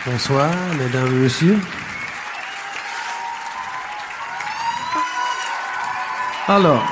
Bonsoir, mesdames et messieurs. Alors,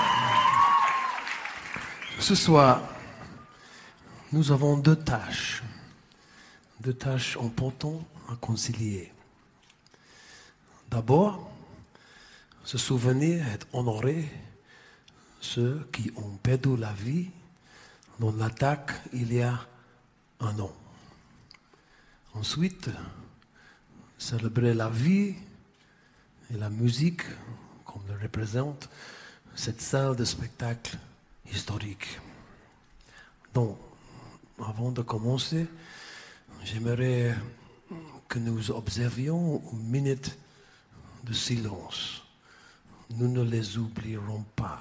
ce soir, nous avons deux tâches importantes à concilier. D'abord, se souvenir et honorer ceux qui ont perdu la vie dans l'attaque il y a un an. Ensuite, célébrer la vie et la musique comme le représente cette salle de spectacle historique. Donc, avant de commencer, j'aimerais que nous observions une minute de silence. Nous ne les oublierons pas.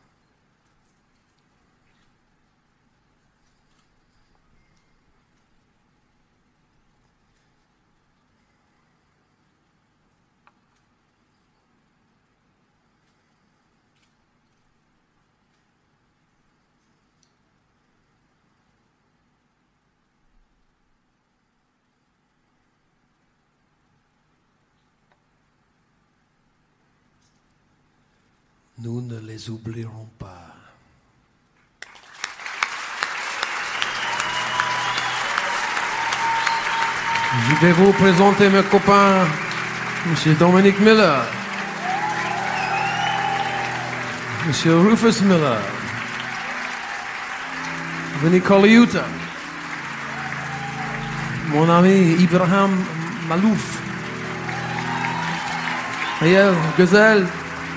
Nous ne les oublierons pas. Je vais vous présenter mes copains, M. Dominic Miller, M. Rufus Miller, Vinnie Colaiuta, mon ami Ibrahim Malouf, Ariel Gazelle,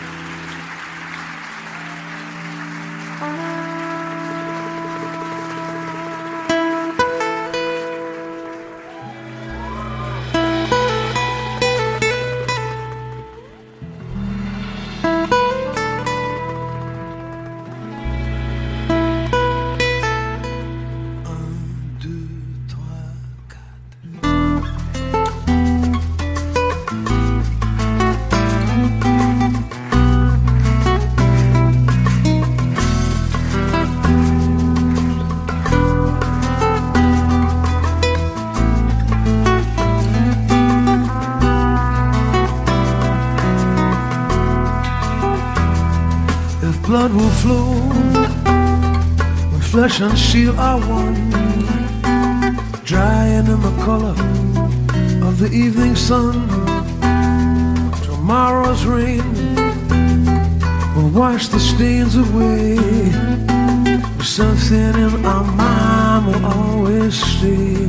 blood will flow when flesh and steel are one, drying in the color of the evening sun. Tomorrow's rain will wash the stains away, but something in our mind will always stay.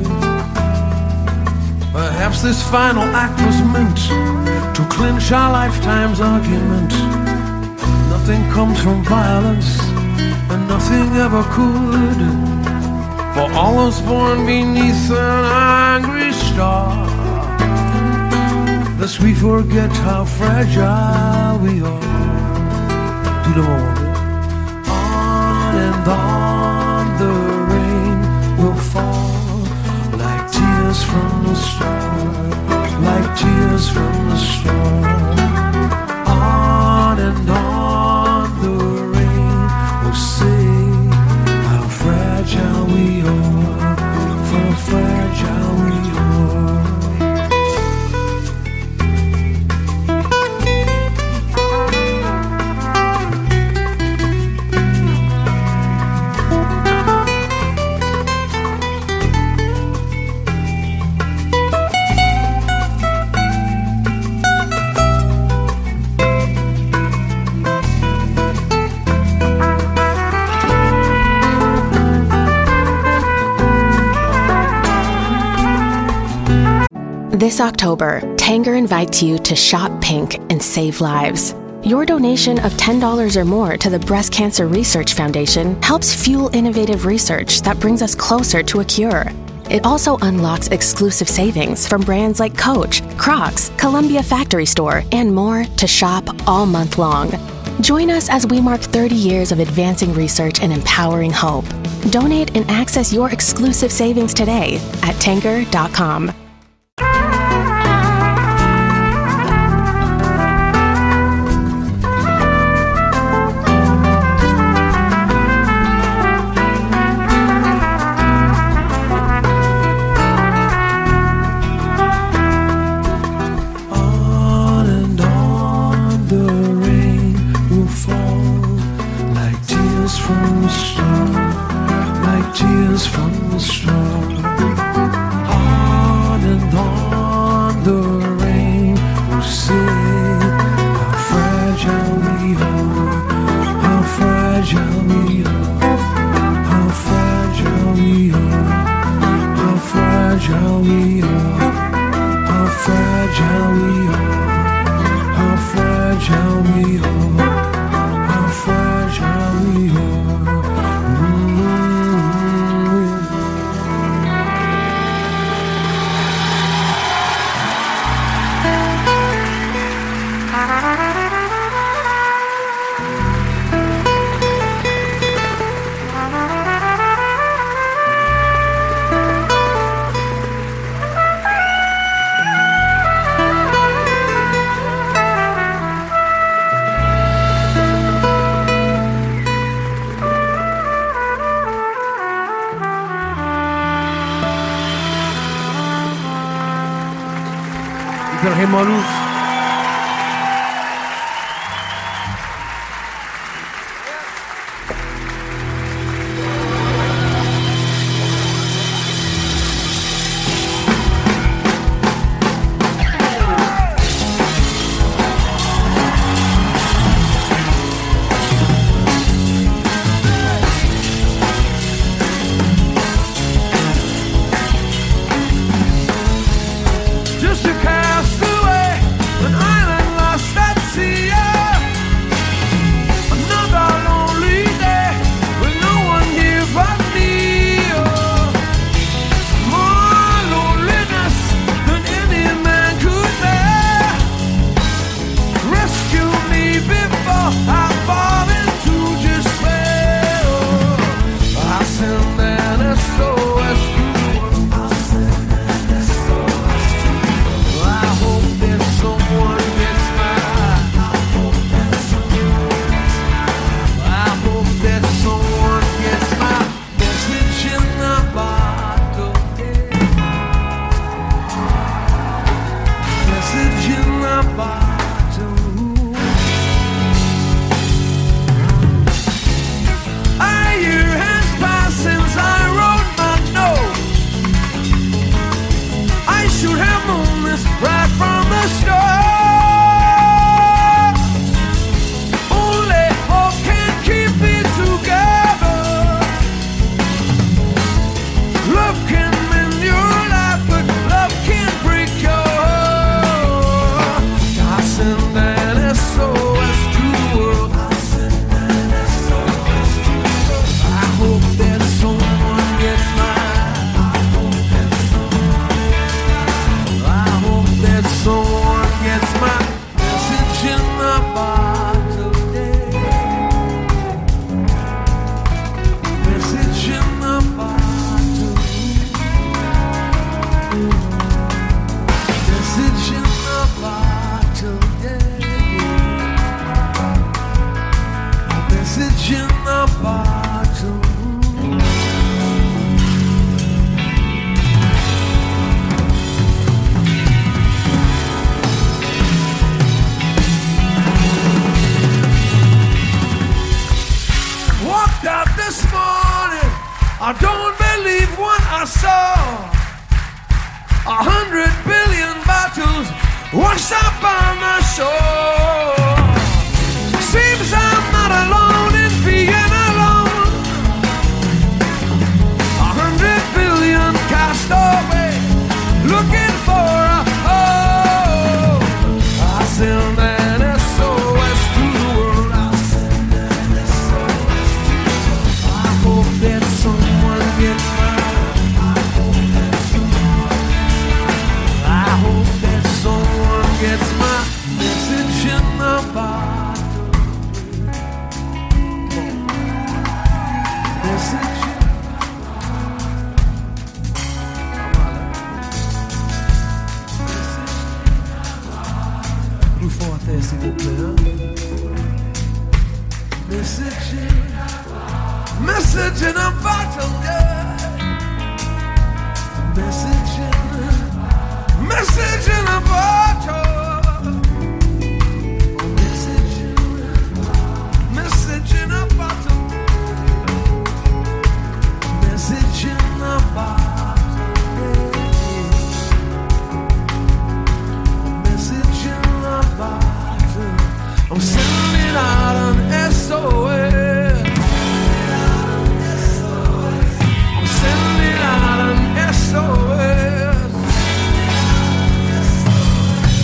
Perhaps this final act was meant to clinch our lifetime's argument. Nothing comes from violence, and nothing ever could. For all those born beneath an angry star, lest we forget how fragile we are. Do the morning. On and on the rain will fall, like tears from the stars, like tears from the stars. On and on say how fragile we are, how fragile we are. This October, Tanger invites you to shop pink and save lives. Your donation of $10 or more to the Breast Cancer Research Foundation helps fuel innovative research that brings us closer to a cure. It also unlocks exclusive savings from brands like Coach, Crocs, Columbia Factory Store, and more to shop all month long. Join us as we mark 30 years of advancing research and empowering hope. Donate and access your exclusive savings today at Tanger.com. we are, how fragile we are, how fragile we are. Ibrahim Malouf. Just a castaway, an island lost at sea. Another lonely day with no one here but me. More loneliness than any man could bear. Rescue me before I fall into despair. I send an SOS to the world. I hope that someone gets mine. I hope that someone gets my message in the bottle. Message in the bottle. A year has passed since I wrote my note. I should have known this right from the start. Only hope can keep it together. Love can mend your life, but love can't break your heart. I send an SOS to the world. I hope that someone gets mine. I hope that someone gets my message in the bottle. Message in the bottle. Message in the bottle. Message in the bottle. Walked out this morning, I don't believe what I saw. 100 billion bottles washed up on the shore. Seems I'm not alone in being alone. 100 billion cast away, looking for a home. I send an SOS to the world. I hope that someone gets mine. I hope that someone gets my message in the bottle. Message in Plus fort até, s'il vous plaît. Message in a bottle, yeah. Message in a bottle. Message in a bottle. Message in a bottle. Message in a bottle. I'm sending out an SOS. I'm sending out an SOS.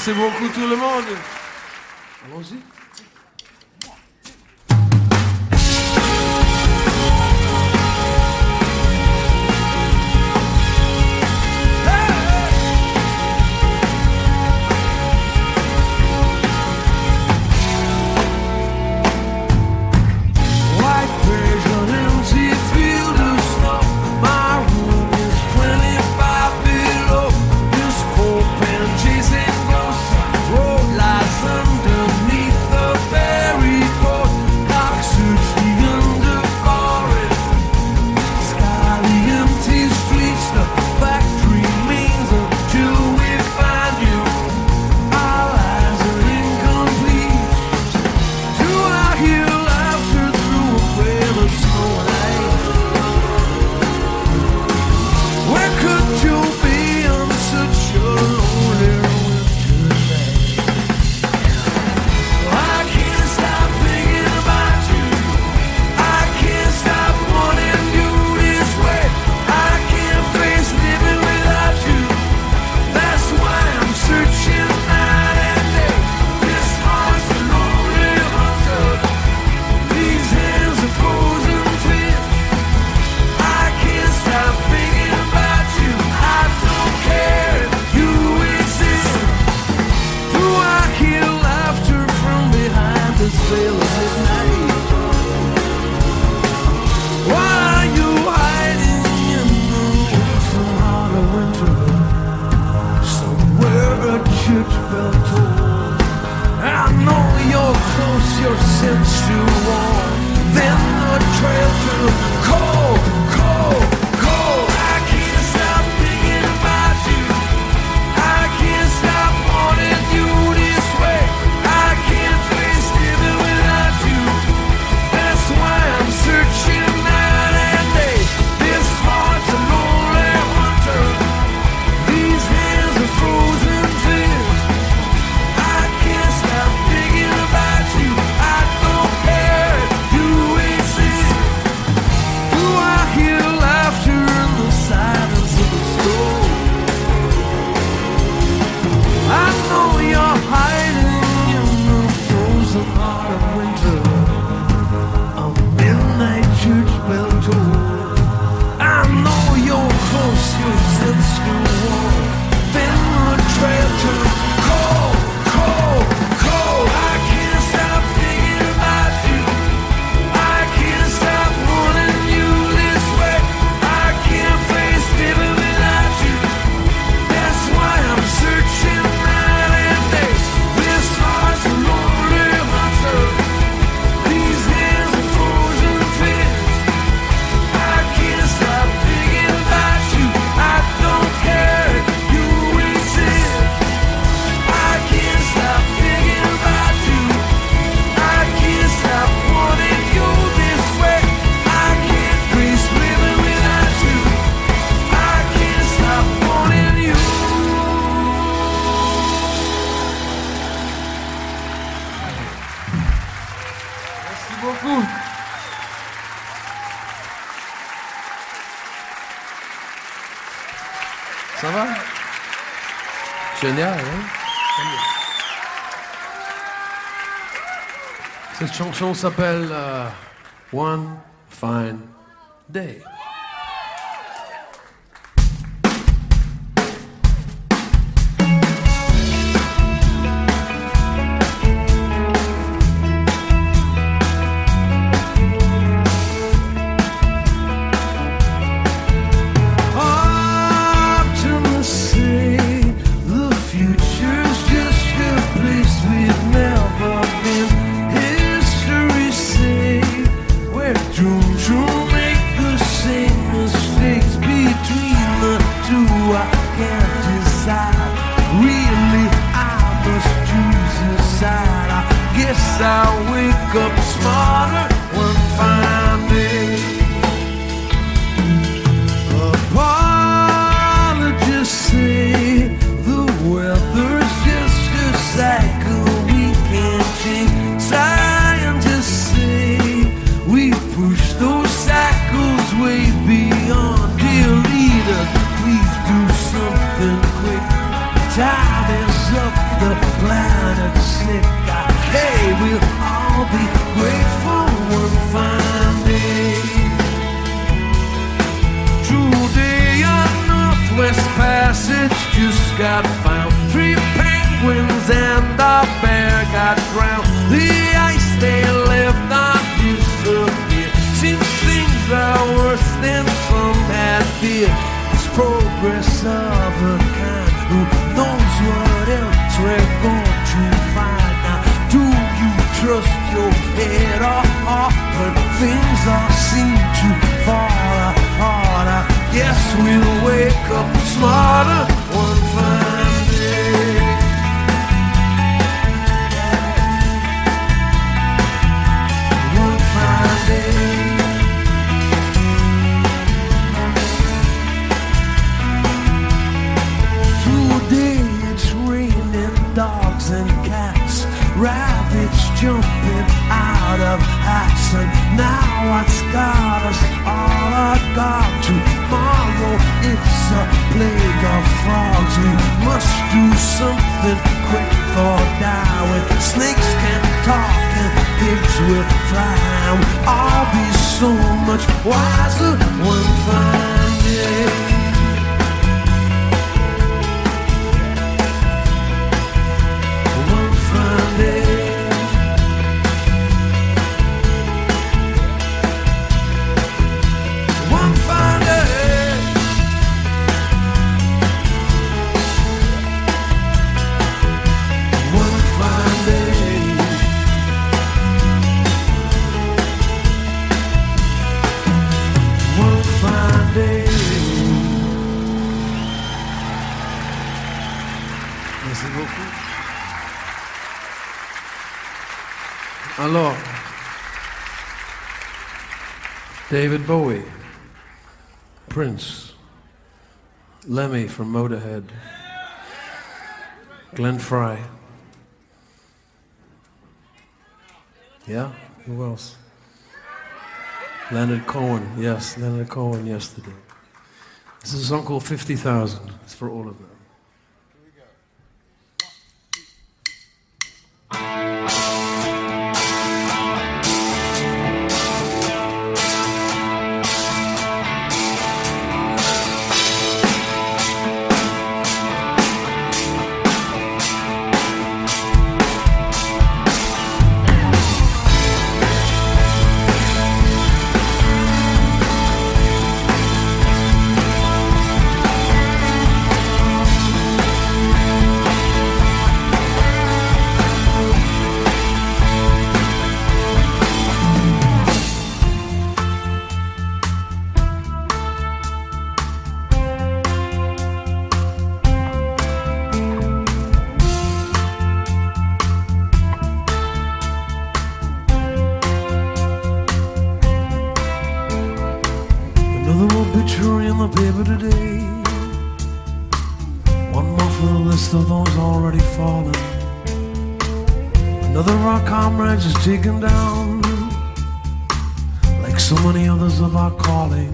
Merci beaucoup tout le monde. Allons-y. Ça va? Génial, hein? Cette chanson s'appelle One Fine Day. I'll wake up smarter one fine day. Apologists say the weather's just a cycle we can't change. Scientists say we push those cycles way beyond. Dear leaders, please do something quick. Time is up. The got found. 3 penguins and a bear got drowned. The ice they left not disappear. Seems things are worse than some had feared. It's progress of a kind. Who knows what else we're going to find? Now, do you trust your head or heart when things all seem to fall apart? I guess we'll wake up smarter one fine day. One fine day. Today it's raining dogs and cats, rabbits jumping out of hats, and now what's got us all agog? Tomorrow it's a plague of frogs. We must do something quick or die. When snakes can talk and pigs will fly, we'll all be so much wiser one fine day. One fine day. One fine day. One fine day. One fine day. Merci beaucoup. Alors, David Bowie, Prince, Lemmy from Motorhead, Glenn Frey. Yeah? Who else? Leonard Cohen. Yes, Leonard Cohen yesterday. This is a song called 50,000. It's for all of them. Obituary in the paper today. One more for the list of those already fallen. Another of our comrades is taken down, like so many others of our calling.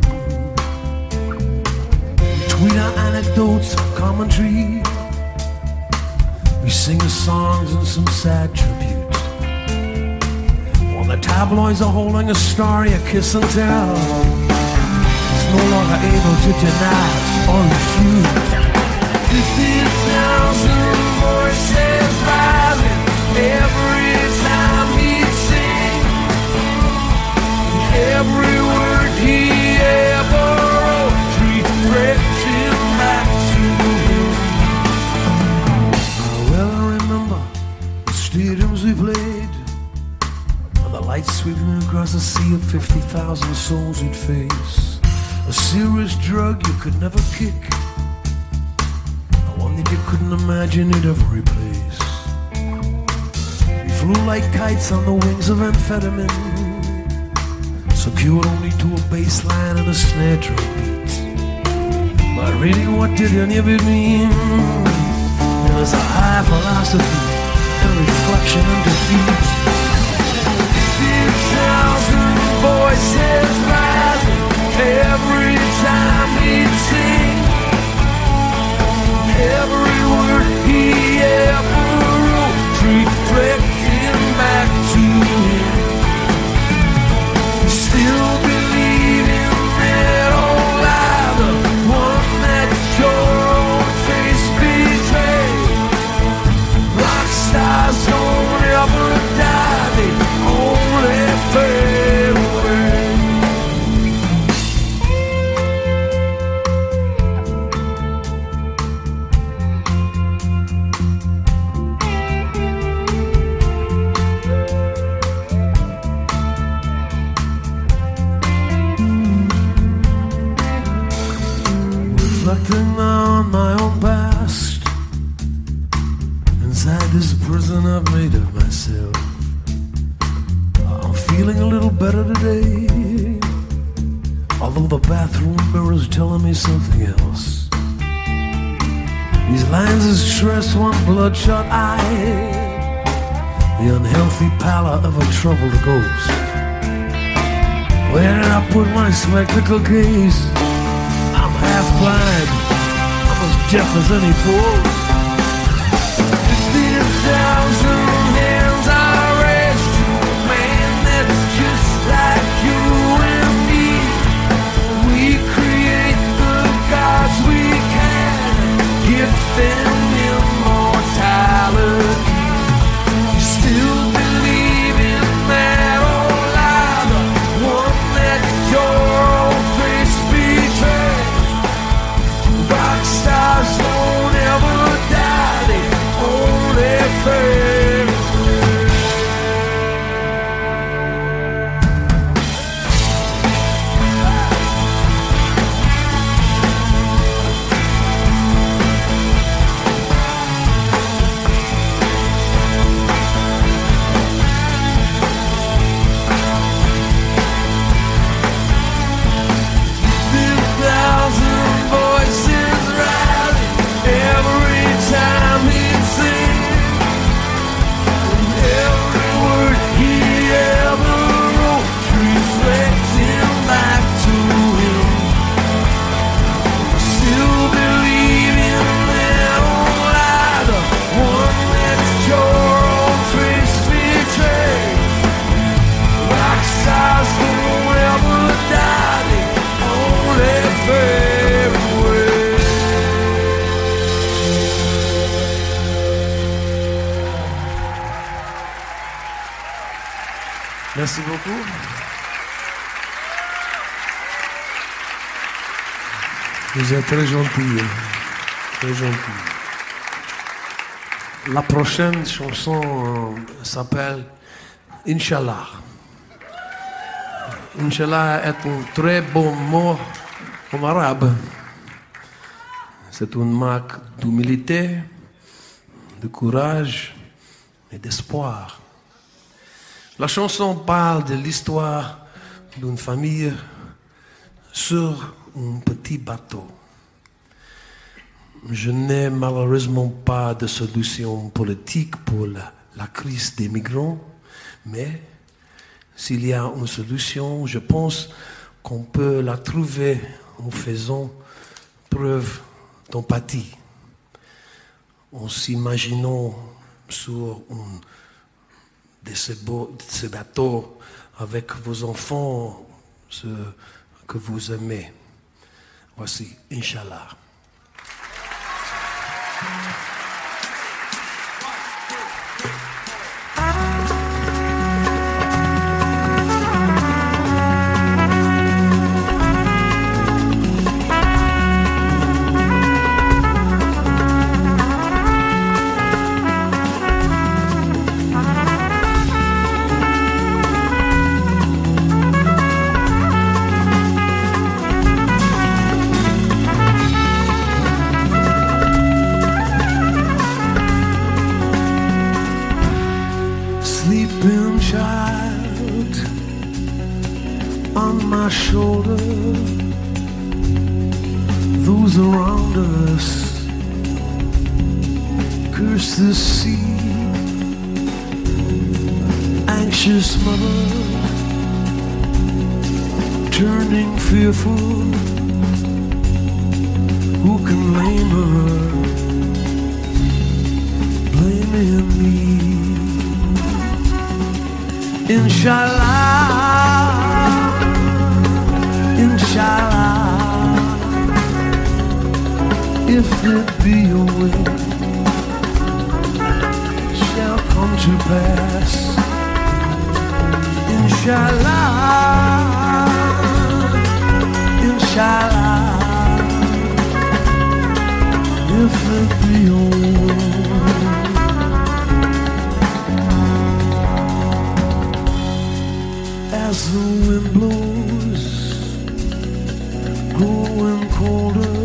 We tweet our anecdotes, commentary. We sing the songs and some sad tribute. While the tabloids are holding a story, a kiss and tell. No longer able to deny or refute. 50,000 voices rising every time he sings. Every word he ever wrote reflecting back to him. Well, I remember the stadiums we played, and the lights sweeping across a sea of 50,000 souls we'd face. A serious drug you could never kick, one that you couldn't imagine you'd ever replace. We flew like kites on the wings of amphetamine, secured only to a bass line and a snare drum beat. But really, what did any of it mean? It was a high philosophy and reflection and defeat. 50,000 voices rising every time he'd sing. Every word he ever wrote reflecting back to him. Still believe in that old lie, the one that your own face beats. feeling a little better today, although the bathroom mirror's telling me something else. These lines of stress, one bloodshot eye, the unhealthy pallor of a troubled ghost. Where did I put my spectacle case? I'm half blind, I'm as deaf as any post. 15,000 hands are raised to a man that's just like you and me. We create the gods we can, give them immortality. You still believe in that old lie, the one that your own face betrays. Rock stars don't ever die, they only fade away. Merci beaucoup. Vous êtes très gentil, très gentil. La prochaine chanson s'appelle Inch'Allah. Inch'Allah est un très bon mot en arabe. C'est une marque d'humilité, de courage et d'espoir. La chanson parle de l'histoire d'une famille sur un petit bateau. Je n'ai malheureusement pas de solution politique pour la crise des migrants, mais s'il y a une solution, je pense qu'on peut la trouver en faisant preuve d'empathie, en s'imaginant sur un de ces bateaux avec vos enfants, ceux que vous aimez. Voici, Inch'Allah. My shoulder, those around us curse the sea. Anxious mother, turning fearful, who can blame her, blaming me? Inshallah, Inshallah, if it be your will, shall come to pass. Inshallah, Inshallah, if it be your will. As the wind blows, growing colder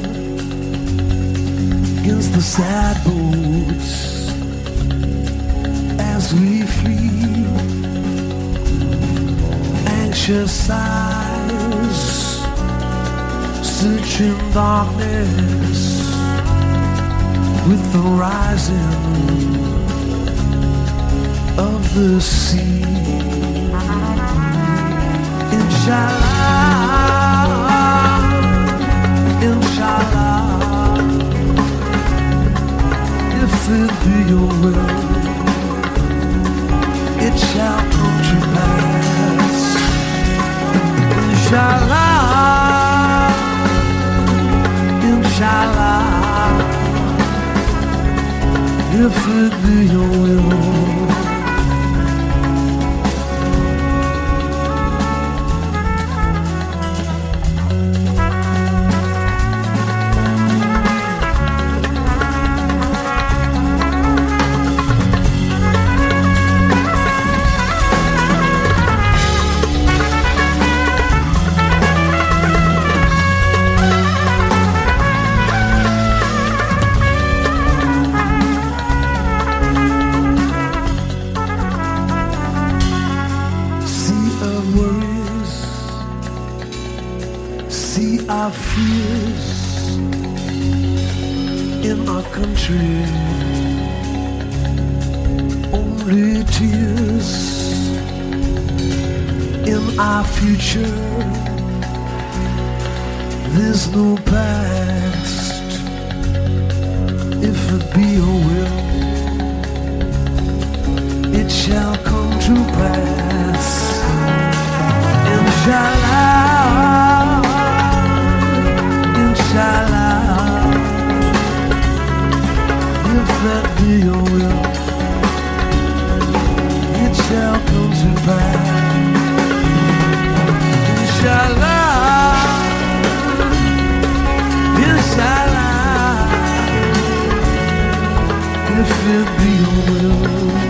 against the sad boats as we flee anxious eyes search in darkness with the rising of the sea. Inshallah, inshallah, if it be your will, it shall come to pass. Inshallah, inshallah, if it be your will. Our fears in our country, only tears in our future. There's no past, if it be your will, it shall come to pass. Inshallah, inshallah, if that be your will, it shall come to pass. Inshallah, inshallah, if it be your will.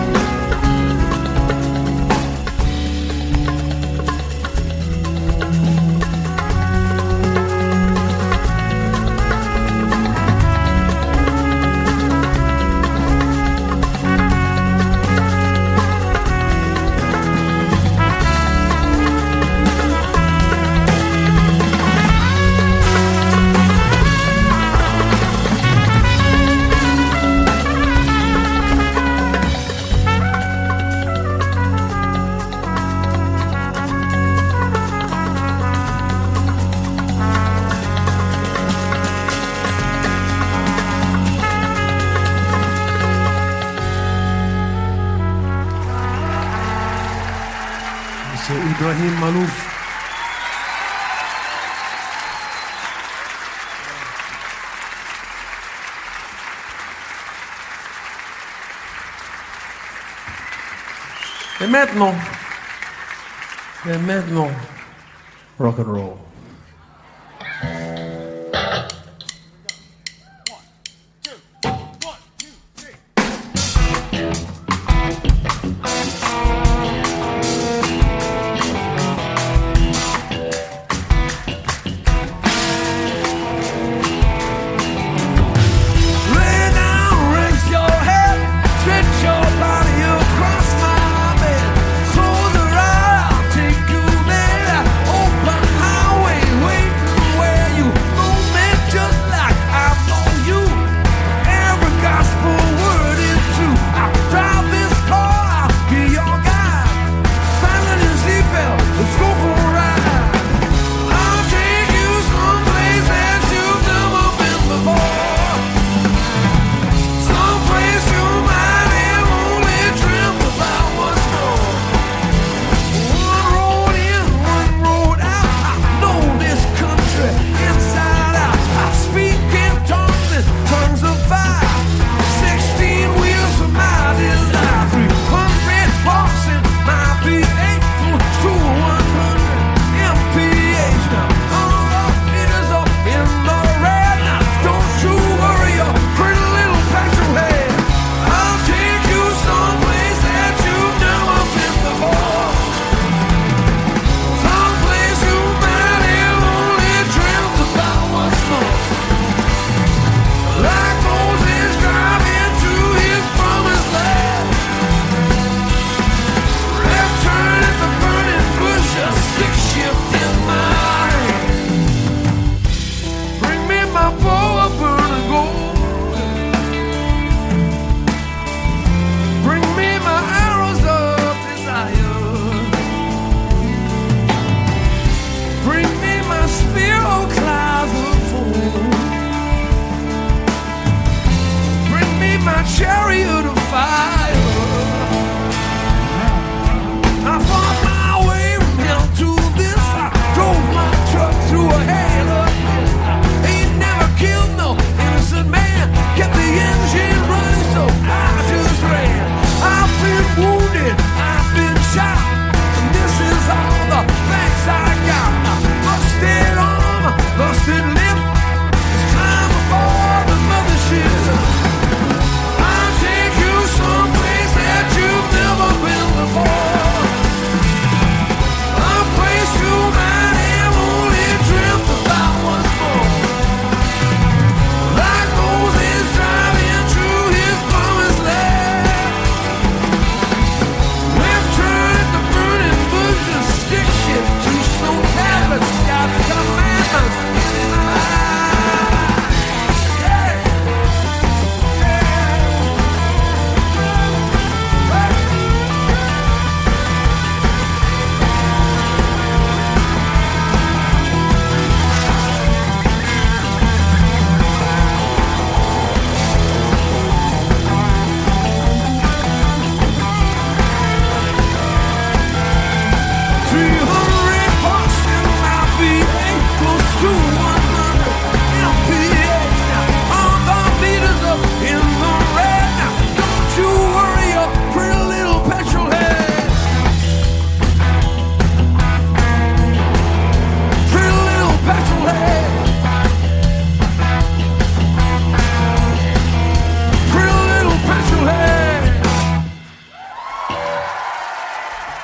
Ibrahim Malouf. Et maintenant, rock and roll. Highway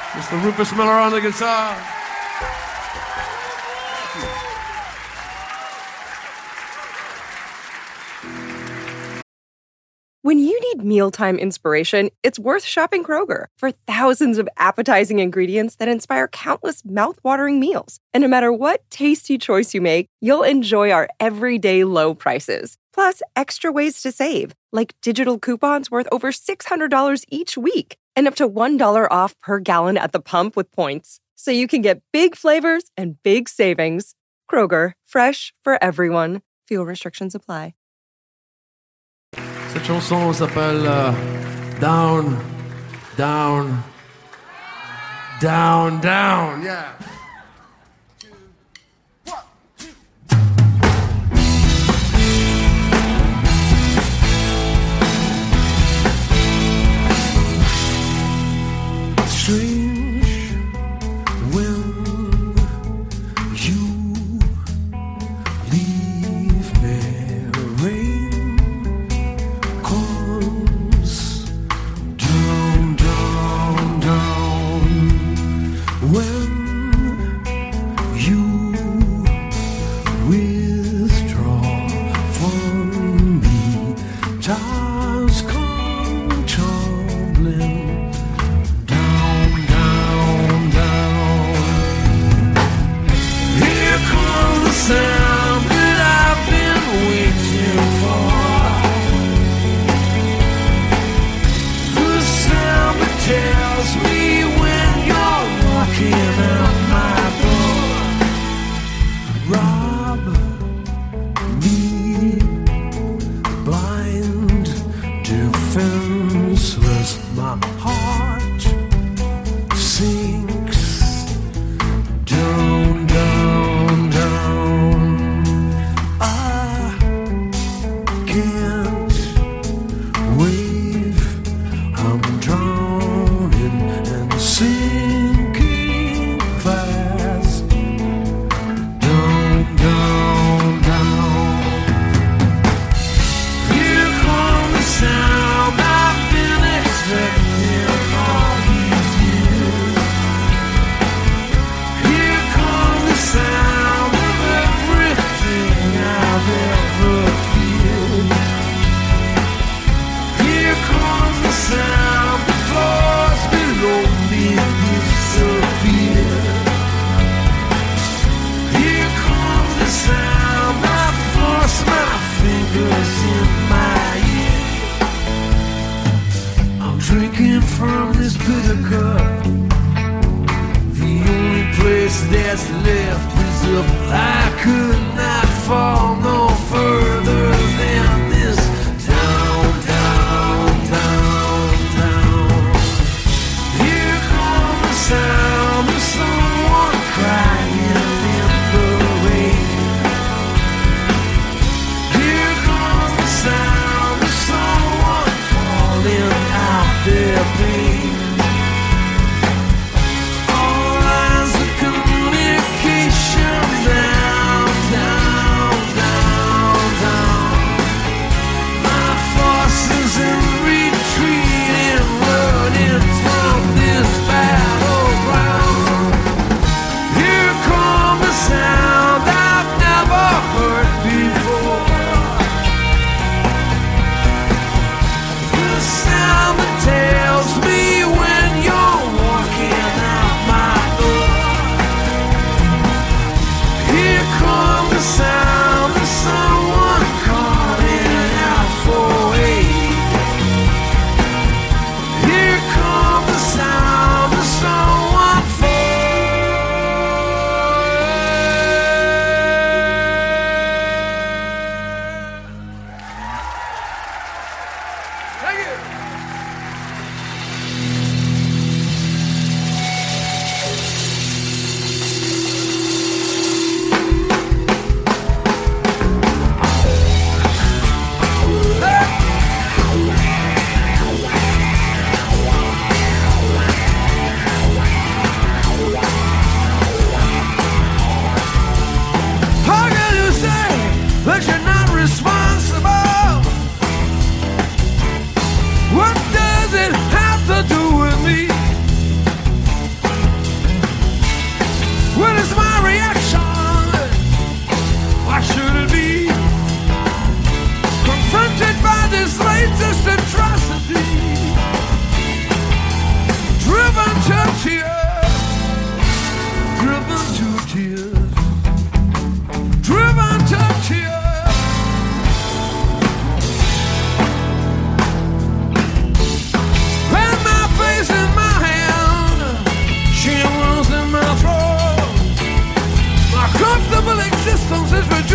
Mr. Rufus Miller on the guitar. When you need mealtime inspiration, it's worth shopping Kroger for thousands of appetizing ingredients that inspire countless mouth-watering meals. And no matter what tasty choice you make, you'll enjoy our everyday low prices. Plus, extra ways to save, like digital coupons worth over $600 each week and up to $1 off per gallon at the pump with points. So you can get big flavors and big savings. Kroger, fresh for everyone. Fuel restrictions apply. Cette chanson s'appelle Down, Down, Down, Down. Yeah. Strange when you leave me. Rain comes down, down, down. When you withdraw from me, times come tumbling. Sound that I've been waiting for. The sound that tells me when you're walking out my door. Rob me, blind, defenseless, my heart sinks down, down, down. I can't wave. I'm drowning and sinking fast. Down, down, down. Here comes the sound I've been expecting all these years. Here comes the sound of everything I've ever feared. Here comes the sound, the floors below me disappear. Here comes the sound, I force my fingers in my ear. I'm drinking from this bitter cup. The only place that's left is up. I could not fall no further than this. Down, down, down, down. Here comes the sound of someone crying in the rain. Here comes the sound of someone calling out their pain. All lines of communication down, down,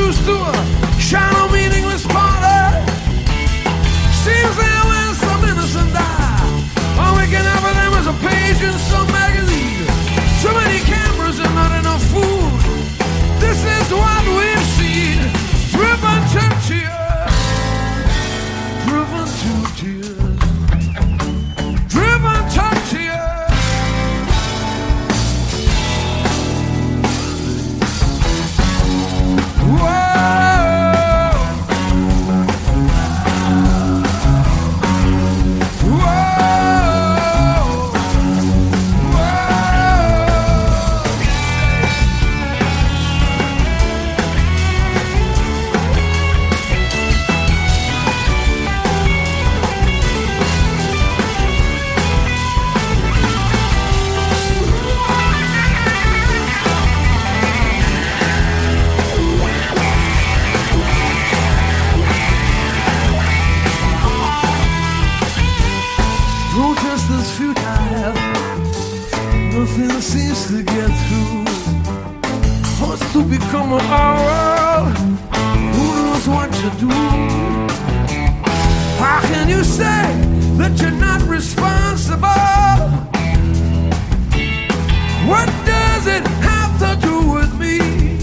introduced to a shallow, meaningless party. Seems there when some innocent die. All we can have of them is a page in some magazine. Too many cameras and not enough food. This is what we've seen. Driven to tears. Driven to tears. Driven to tears. Whoa. Protest is futile. Nothing seems to get through. What's to become of our world? Who knows what to do? How can you say that you're not responsible? What does it have to do with me?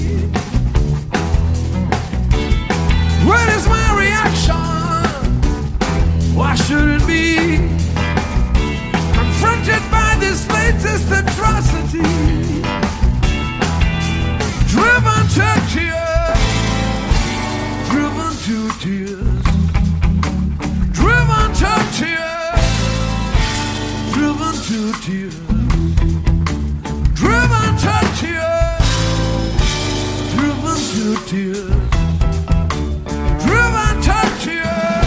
What is my reaction? Why should it be? Confronted by this latest atrocity, driven to tears, driven to tears, driven to tears, driven to tears, driven to tears, driven to tears, driven to tears.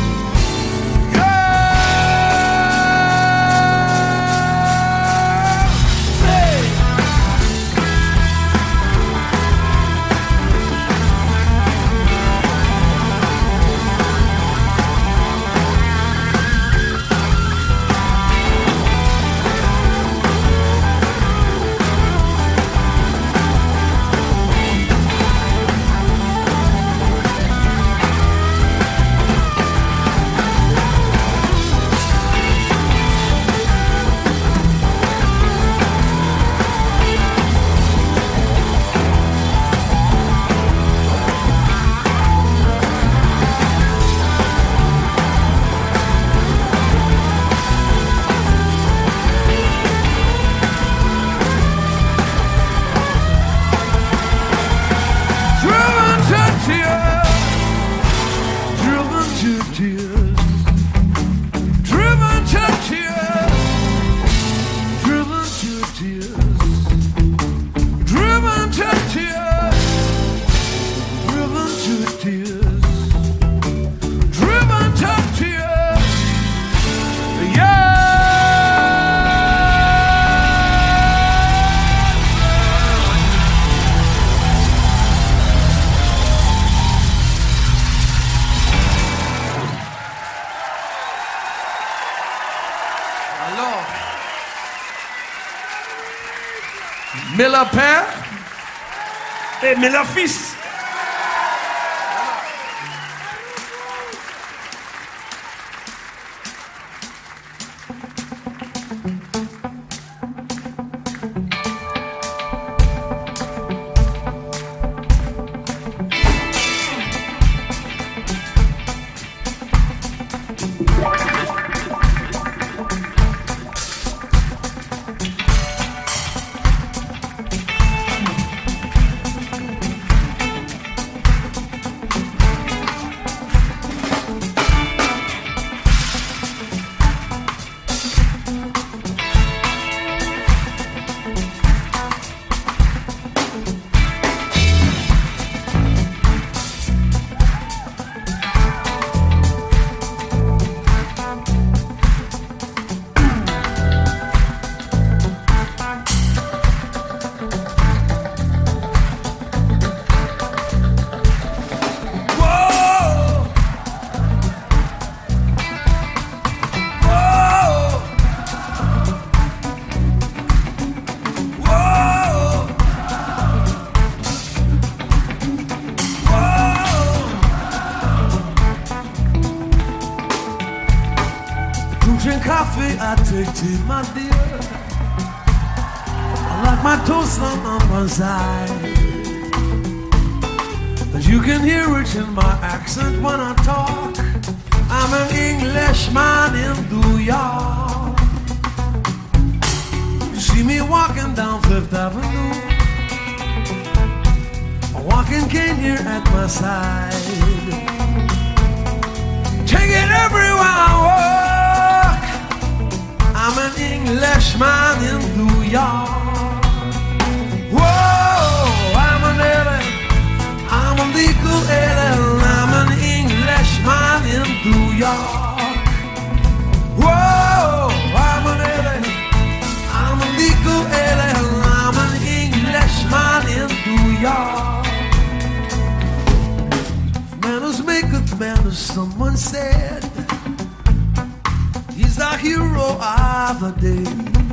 Miller père et Miller fils. way I take tea, my dear. I like my toast on one side. You can hear it in my accent when I talk. I'm an Englishman in New York. You see me walking down Fifth Avenue, a walking cane here at my side. Take it everywhere I walk. I'm an Englishman in New York. Whoa, I'm an alien. I'm a legal alien. I'm an Englishman in New York. Whoa, I'm an alien. I'm a legal alien. I'm an Englishman in New York. Manners maketh manners, someone said. He's the hero of the day.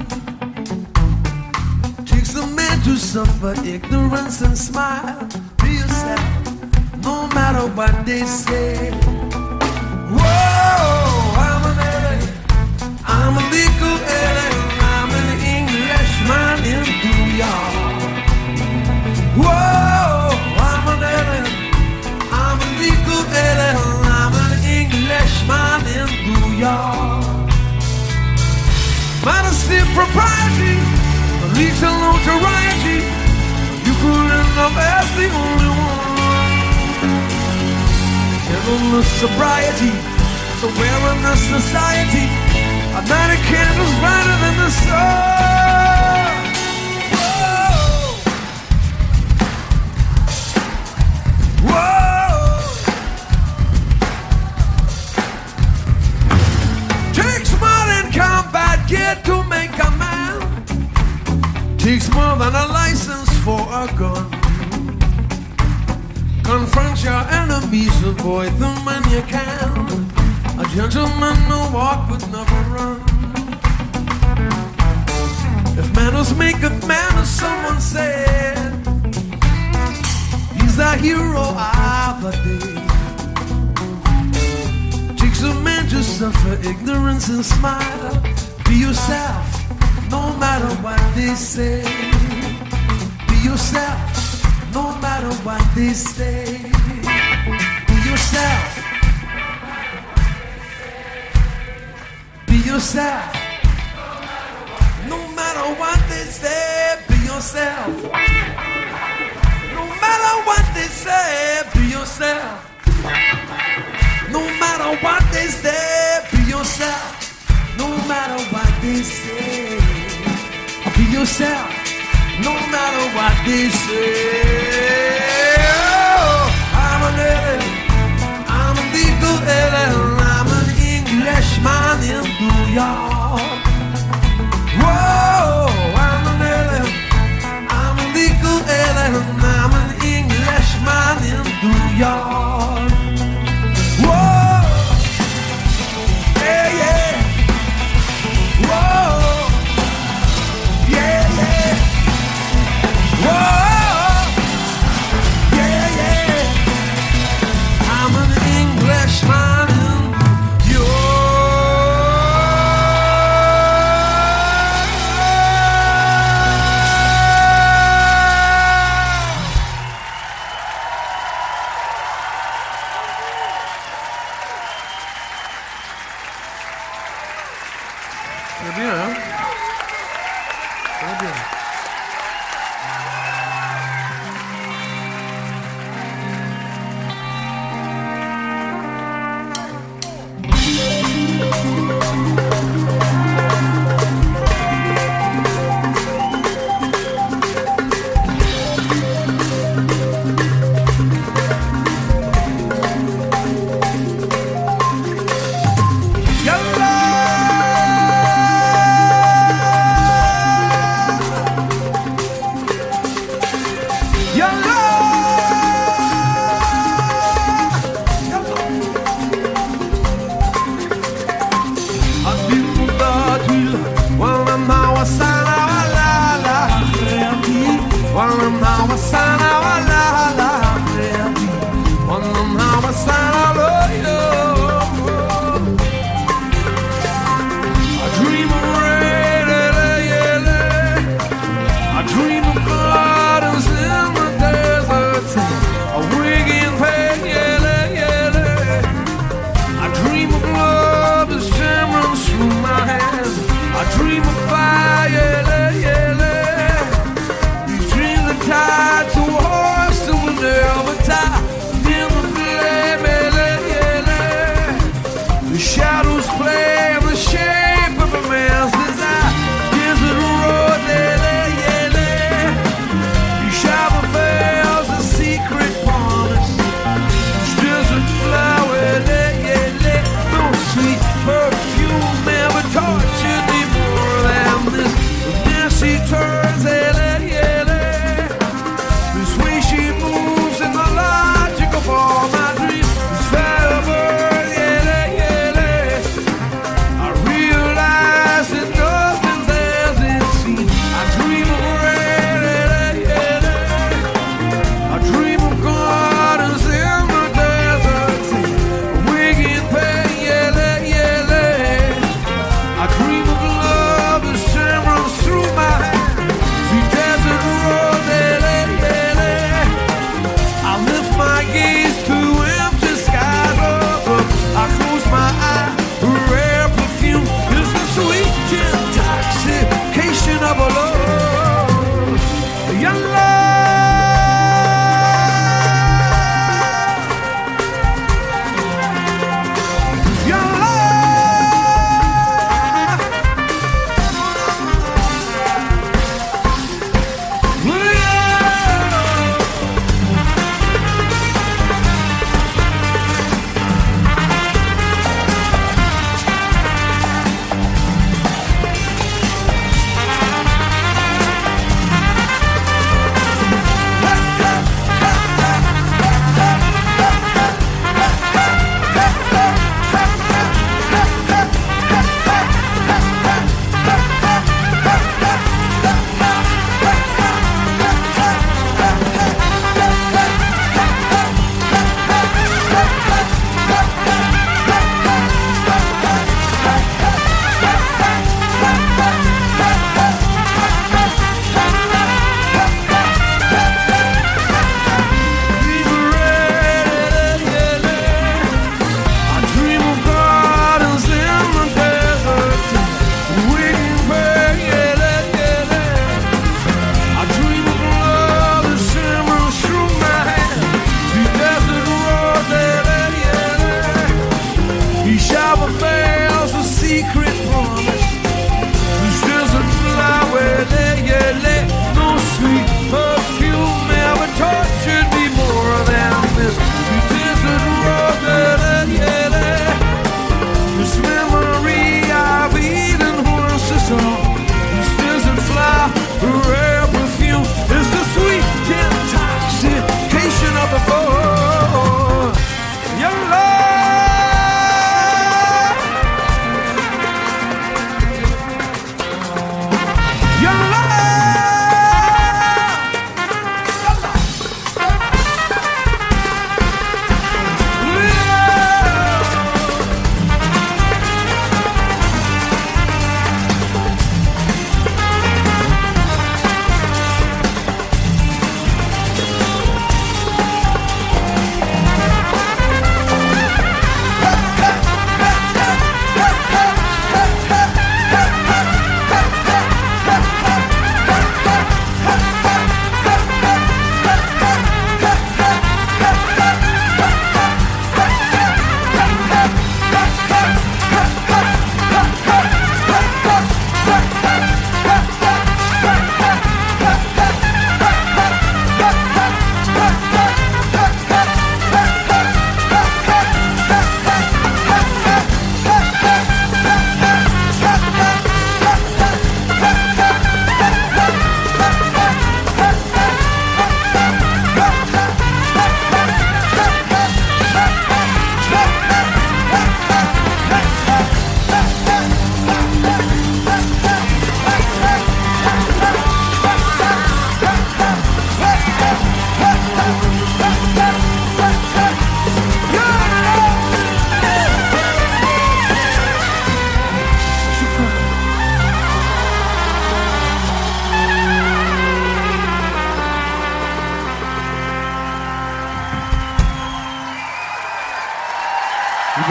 Takes a man to suffer ignorance and smile. Be yourself, no matter what they say. Whoa, I'm an alien. I'm a legal alien. I'm an Englishman in New York. Whoa, I'm an alien. I'm a legal alien. I'm an Englishman in New York. Modesty, propriety, leads to notoriety. You could end up as the only one. Gentleness, sobriety, so where in the society a night of candles brighter than the sun. Whoa, whoa. Takes more than combat gear to make a man. Takes more than a license for a gun. Confront your enemies, avoid them when you can. A gentleman will walk but never run. If manners maketh manners, someone said, he's the hero of the day. Takes a man to suffer ignorance and smile. Be yourself, no matter what they say. Be yourself, no matter what they say. Be yourself. Be yourself. No matter what they say, be yourself. No matter what they say, be yourself. No matter what they say, be yourself. No matter what they say, be yourself. No matter what they say. Oh, I'm an alien. I'm a legal alien. I'm an Englishman in New York. Whoa, I'm an alien. I'm a legal alien. I'm an Englishman in New York. Whoa, yeah, yeah. Whoa, yeah, yeah. Whoa, yeah, yeah. I'm an Englishman in New York. Très bien, hein? Très bien.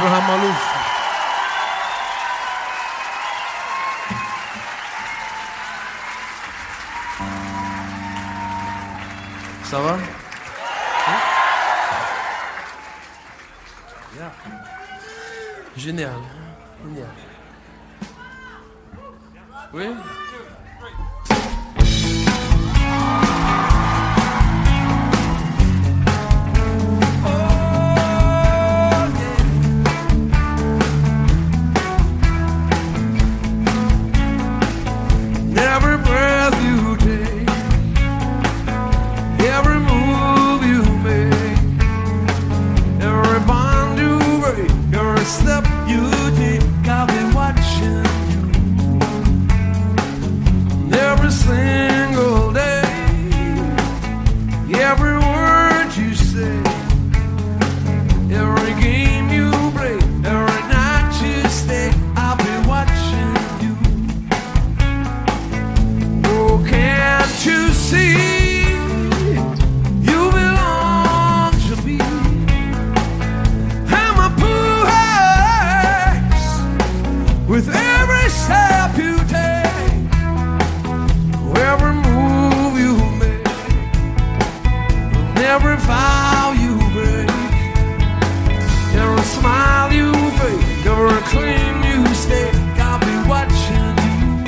Abraham Malouf. Ça va? Yeah. Génial. Génial. Oui? Every breath you take, every move you make, every bond you break, every step you take, I'll be watching you. Every single day, every word you say, every game you play, every night you stay, I'll be watching you. Oh, can't you see you belong to me? I'm a blue eyes with every step you take, every move you make, every vow you break, every smile you fake, every claim you stake, I'll be watching you.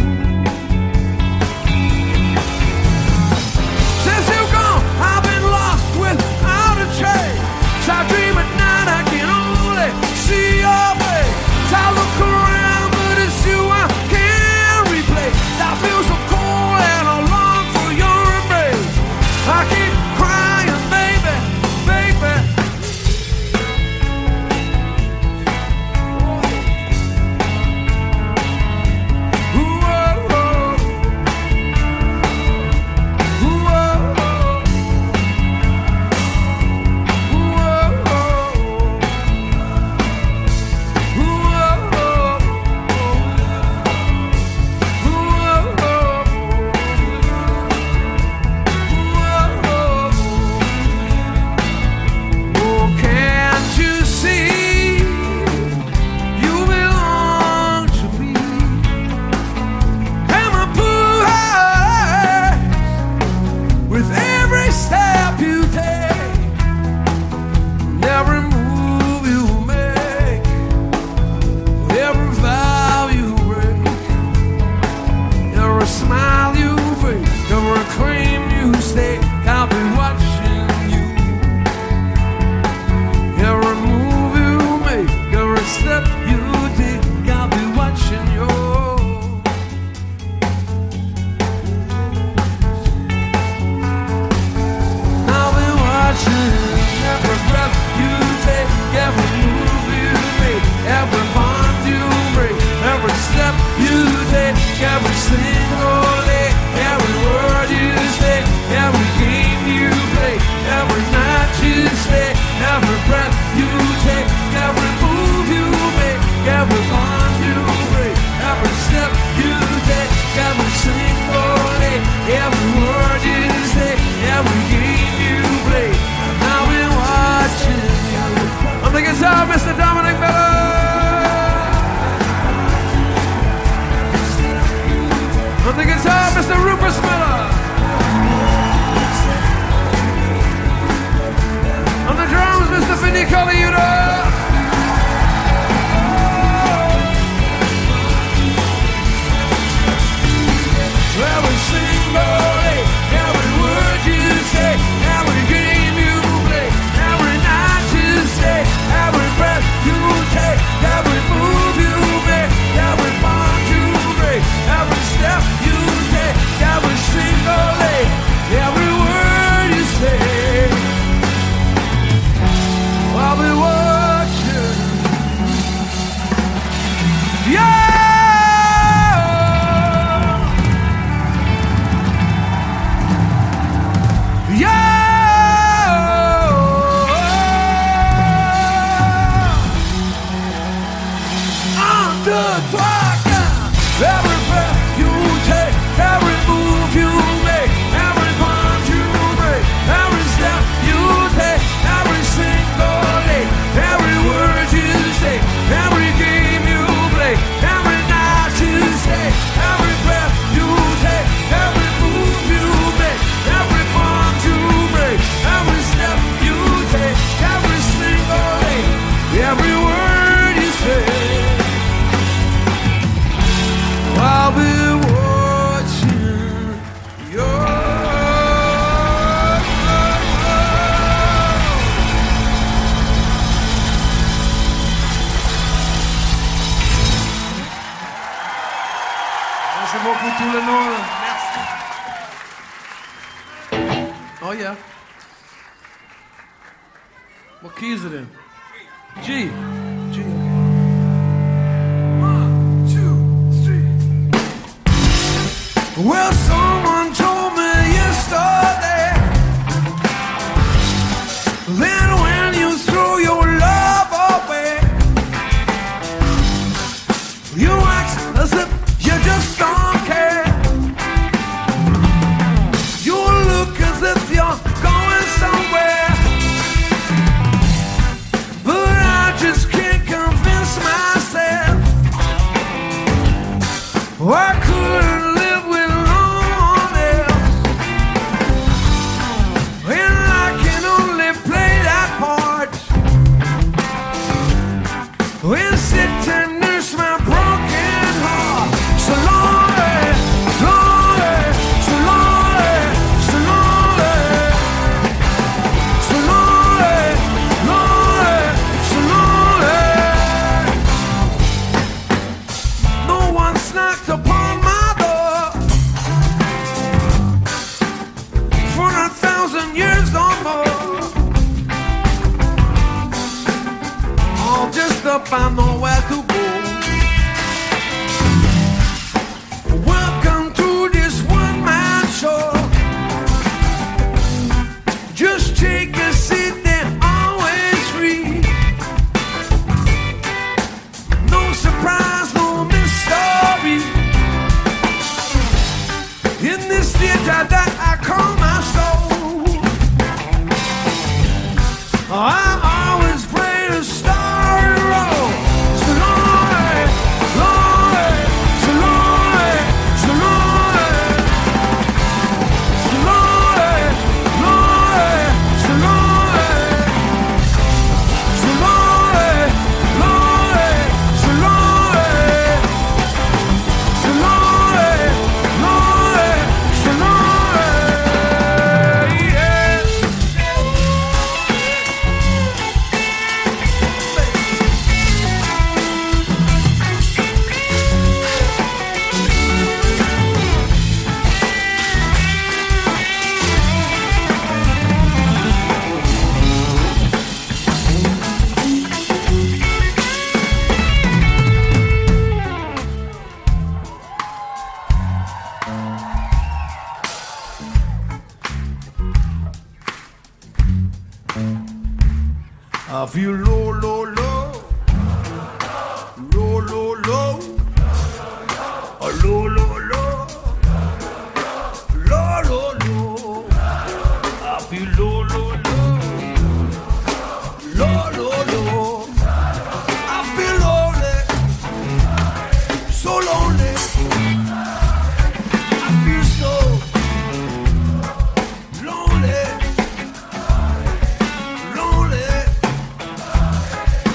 Since you've gone, I've been lost without a trace. I dream at night, I can only see your face. I look around, but it's you I can't replace. I feel so cold and I long for your embrace. I keep crying, baby, baby. Ooh, oh, oh. Ooh, oh, oh. Ooh, oh, oh. Ooh, oh, oh. Ooh, oh, oh. Oh, can't you see you belong to me? And my blue eyes with every step you take, every move you make, every vow you break, every smile you fake, every claim you stake, I'll be watching you. Every move you make, every step you take, I'll be watching you. I'll be watching every breath you take, every move you make, every bond you break, every step you take, every single day, every word you say, every game you play, every night you stay, every breath you take, every move you make, every bond you break, every step you take, every single day, every word you say, every game you play. I've been watching you. On the guitar, Mr. Dominic Miller. yeah. What key is it in? G. G. One, two, three. Well, someone told me yesterday that when you throw your love away, you act as if you just don't care. You look as if you're going somewhere, but I just can't convince myself I couldn't live with no one else, and I can only play that part and sit and nurse my broken heart. So lonely, lonely, so lonely, so lonely, so lonely, lonely, so lonely. No one's knocked upon my door for 1,000 years or more. All just up, I know where to go. Welcome to this one-man show. Just take a seat, they're always free. No surprise, no mystery. In this theater that I call my soul, I always play the story role. So lonely, lonely, so lonely, so lonely, so lonely, lonely, so lonely, so lonely, lonely, so lonely, so lonely, lonely, so lonely, yeah. I feel low, low, low, low, low, low, low, low, low, low, low, low. I feel low, low, low, low, low, low. I feel lonely, so lonely. I feel so lonely, lonely.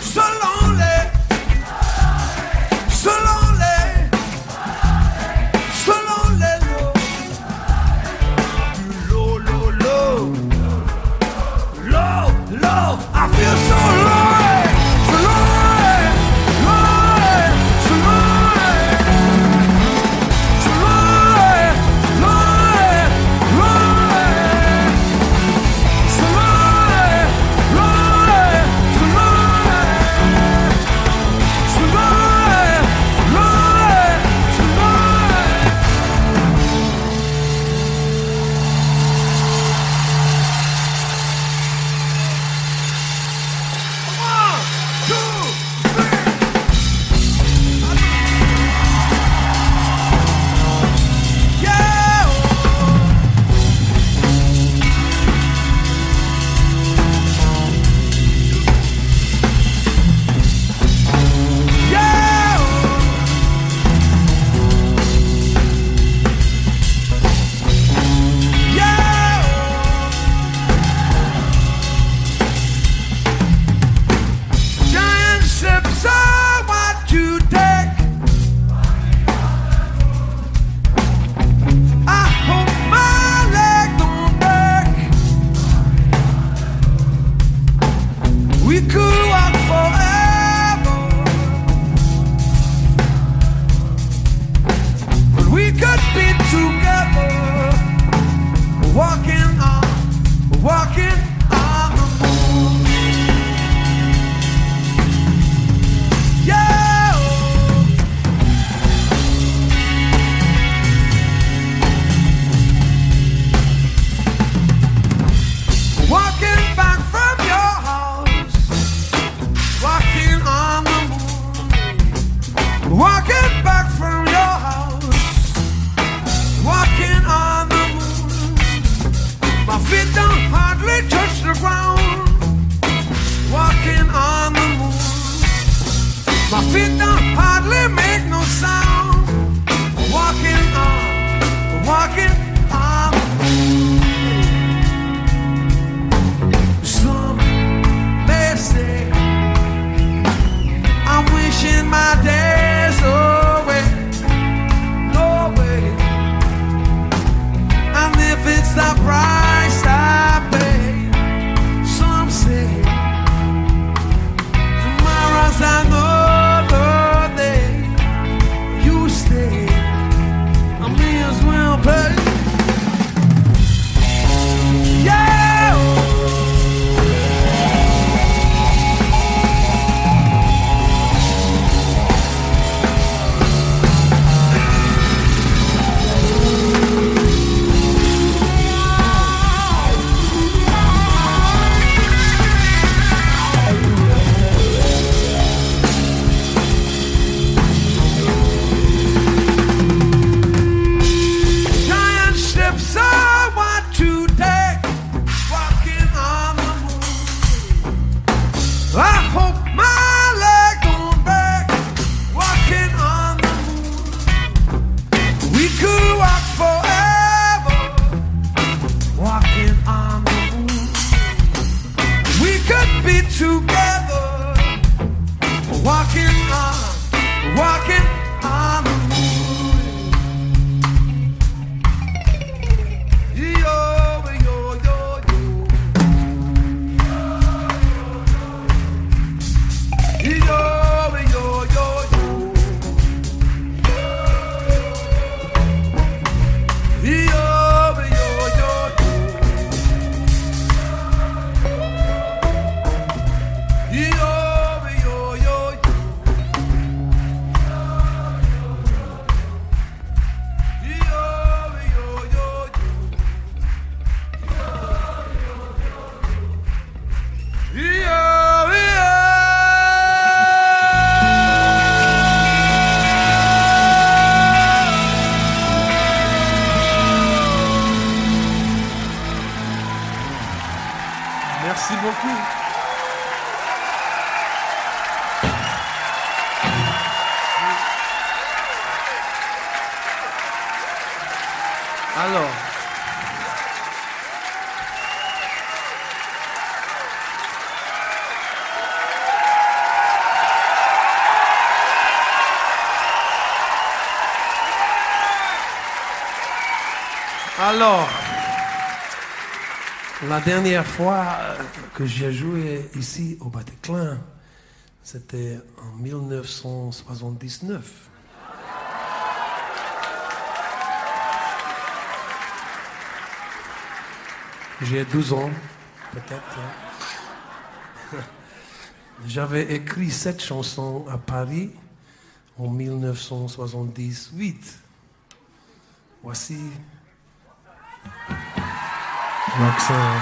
Merci beaucoup. Alors, la dernière fois que j'ai joué ici au Bataclan, c'était en 1979. J'ai 12 ans, peut-être. J'avais écrit cette chanson à Paris en 1978. Voici Roxanne.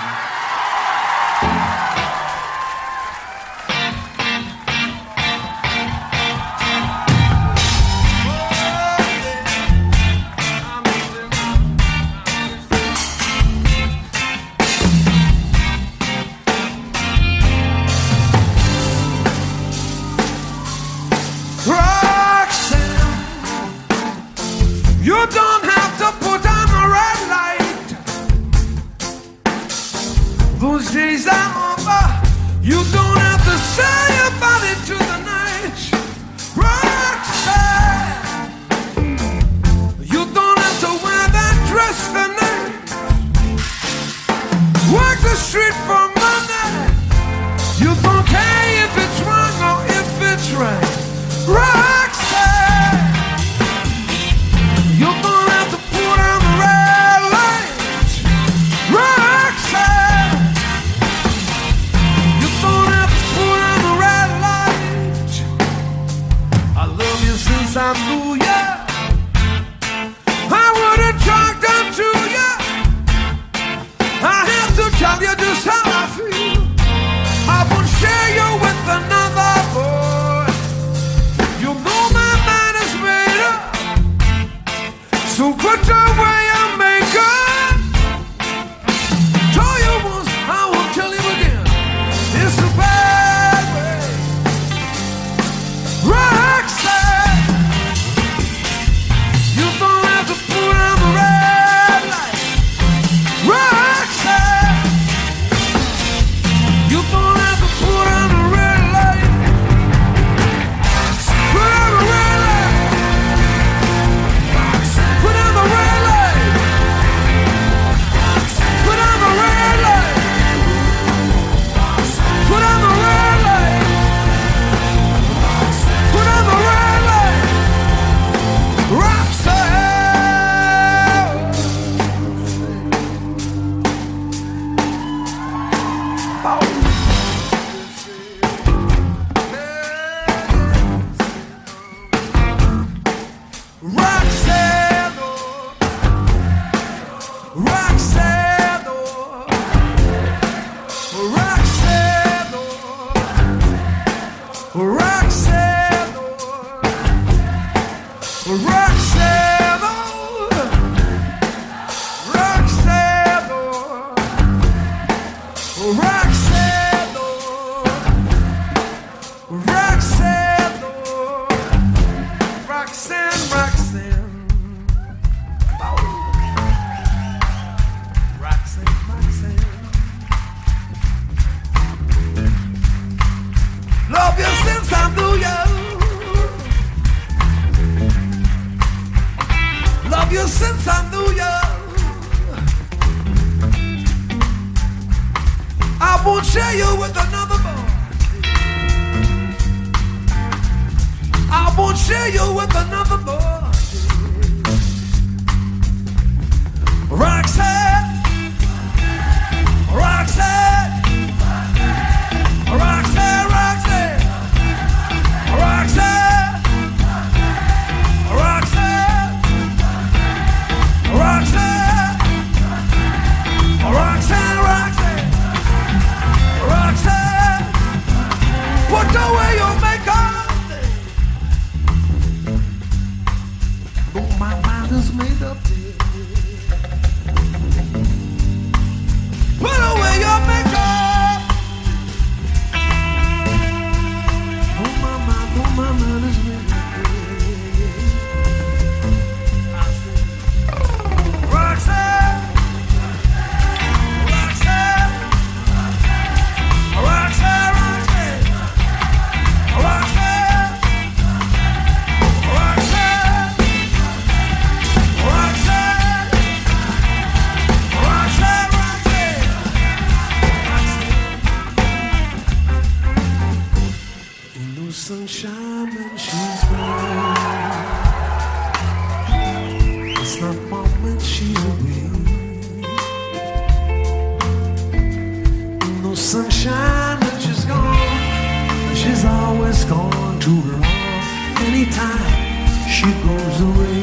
sunshine when she's gone. She's always gone too long. Anytime she goes away,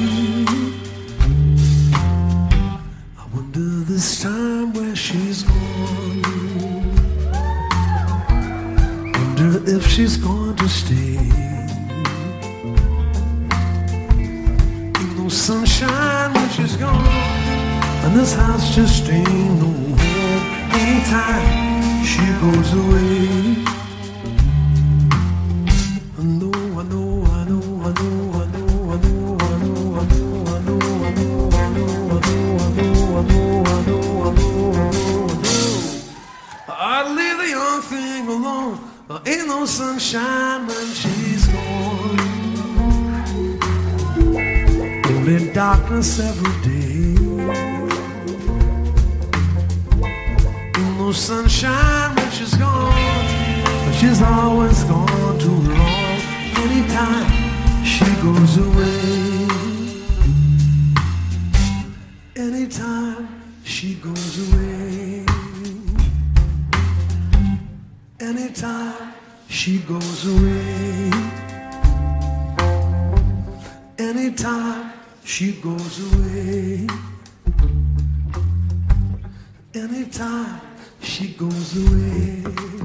I wonder this time where she's gone. Wonder if she's going to stay. Ain't no sunshine when she's gone, and this house just ain't no home. Anytime she goes away, I know, I know, I know, I know, I know, I know, I know, I know, I know, I know, I know, I'd leave the young thing alone. There ain't no sunshine when she's gone. Only darkness every day. No sunshine when she's gone, but she's always gone too long. Anytime she goes away, anytime she goes away, anytime she goes away, anytime she goes away, anytime she goes away.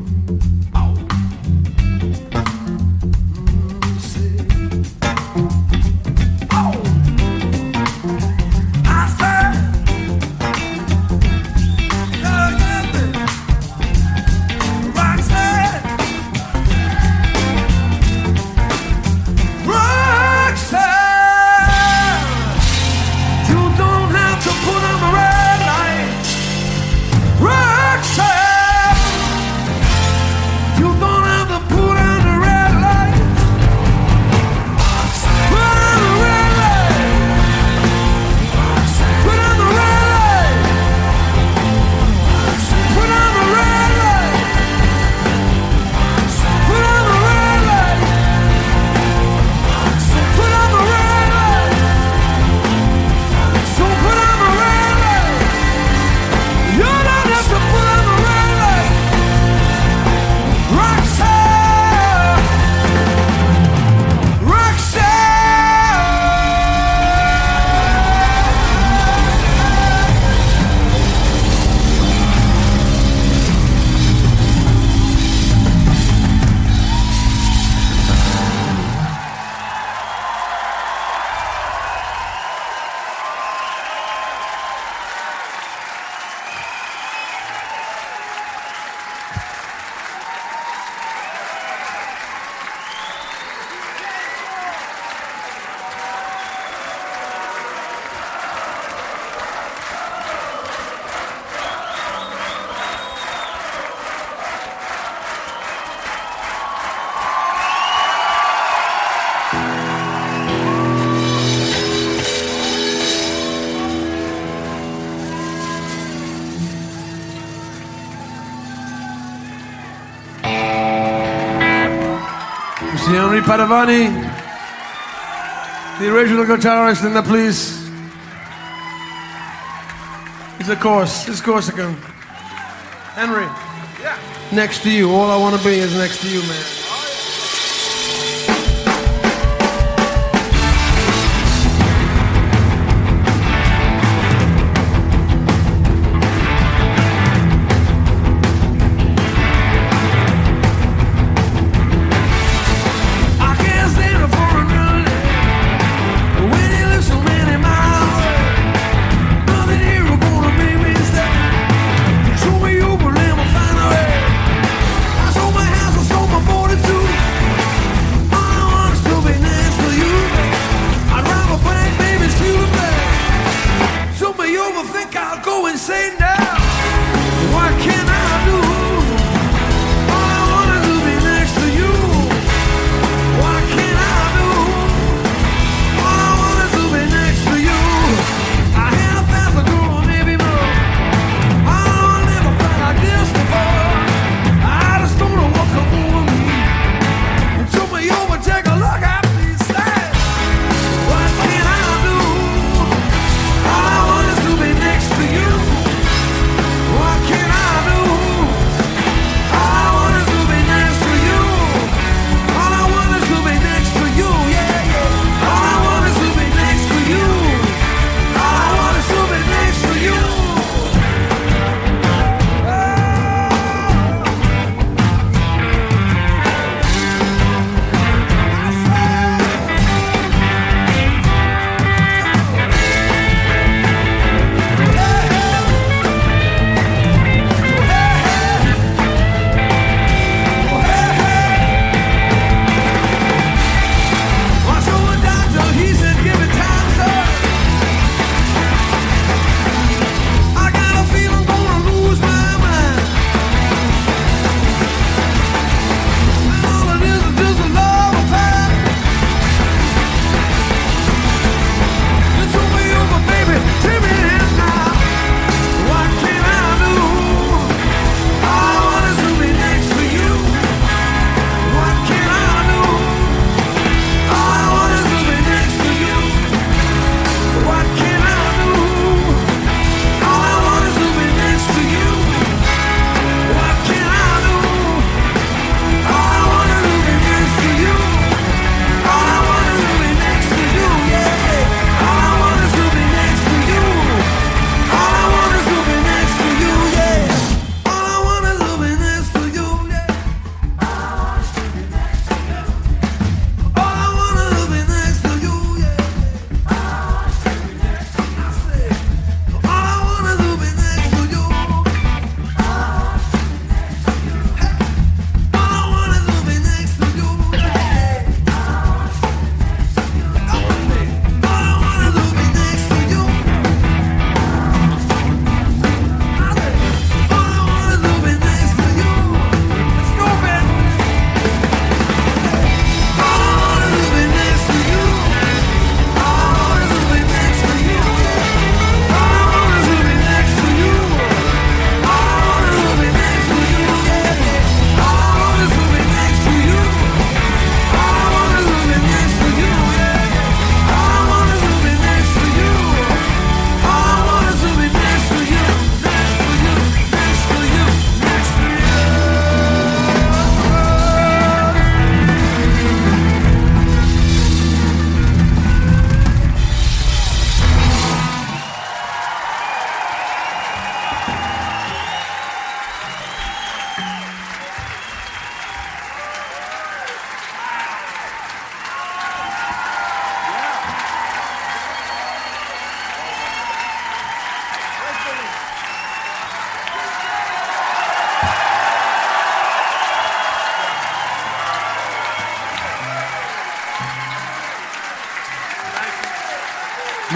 Henry Padavani, the original guitarist in the Police. He's a course, it's Corsican. Henry, next to you. All I want to be is next to you, man.